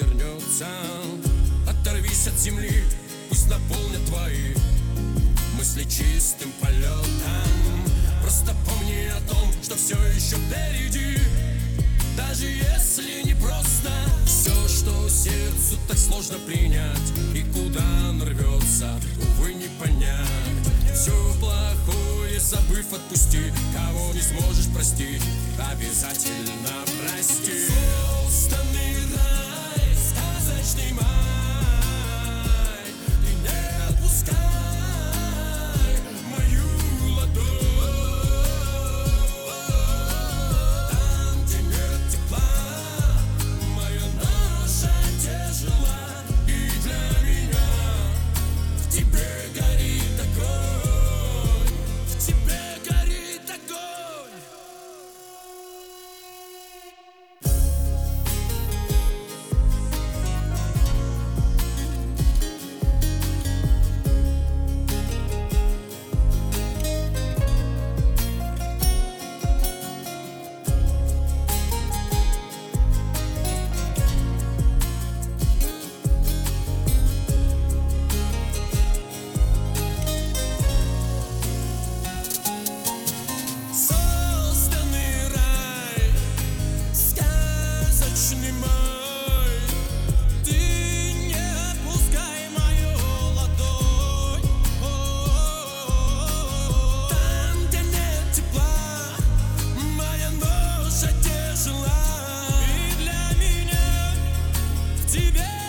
вернется. Оторвись от земли, пусть наполнят твои мысли чистым полетом. Просто помни о том, что все еще впереди. Даже если не просто все, что сердцу так сложно принять, и куда он рвется, увы, не понять. Все плохое забыв, отпусти. Кого не сможешь простить, обязательно прости. Созданный рай, сказочный май, и не отпускай мою ладонь. Там, где нет тепла, моя ноша тяжела, и для меня в тебе горит огонь, в тебе горит огонь. Созданный рай, сказочный май, ты не отпускай мою ладонь. Там, где нет тепла, моя ноша тяжела, и для меня в тебе